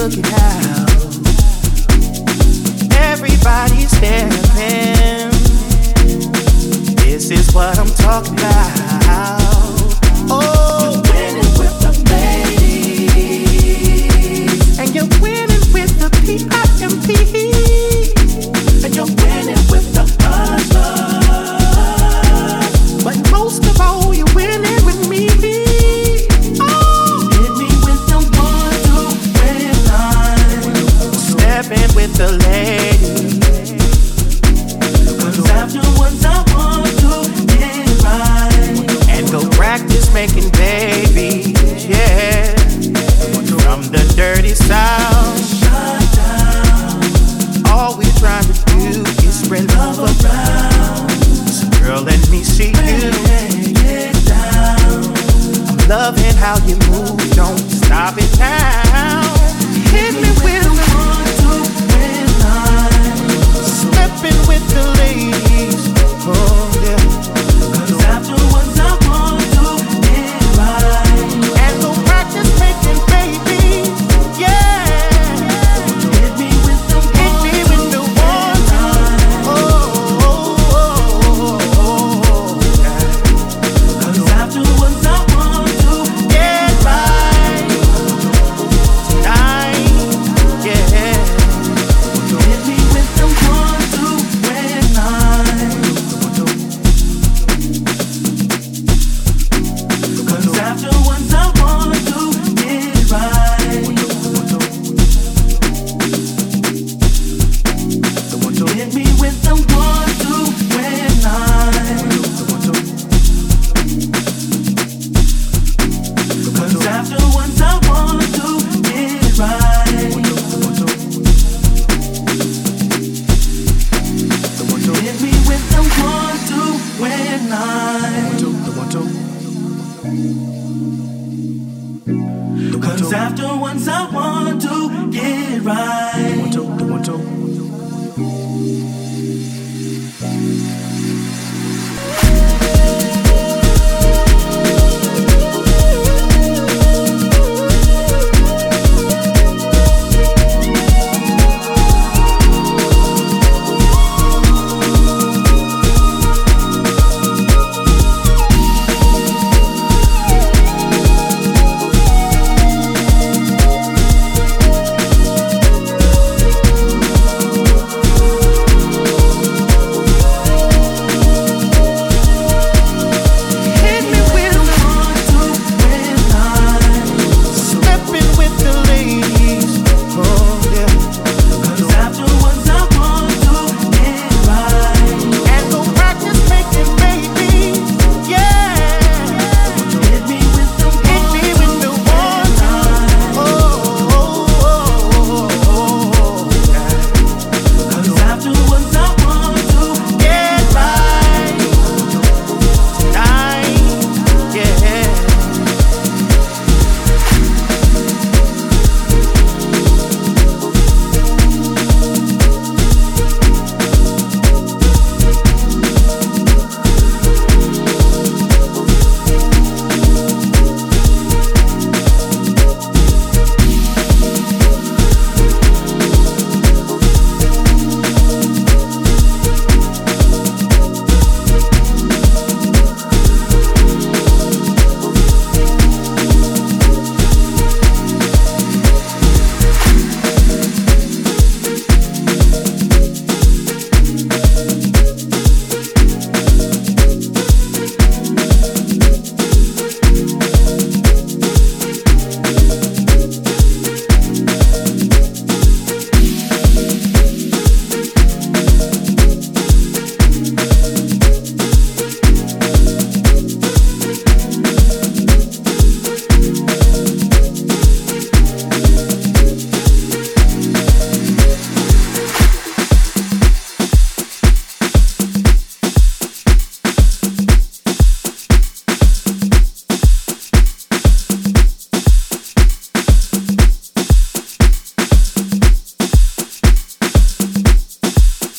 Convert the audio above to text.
looking out. Everybody's staring. This is what I'm talking about. Oh, you're winning with the ladies, and you're winning with the PIMP, and you're winning with the hustlers. But most of all, you're winning with me. With the lady, 'cause afterwards I want to get right and go practice making babies, yeah. From the dirty south, shut down. All we're trying to do is spread love around. So girl, let me see you get down. I'm loving how you move, don't stop it now. Hit me with the stepping with the ladies, oh yeah. 'Cause afterwards I want to get right and go practice making babies, yeah. Hit me with the one, oh, oh, oh, oh, yeah. 'Cause afterwards I want to get right tonight, yeah. Hit me with the one. Afterwards I want to get right. Hit me with the 1, 2, and 9. 'Cause afterwards I want to get right. Hit me with the 1, 2, and 9. 'Cause afterwards I want to get right.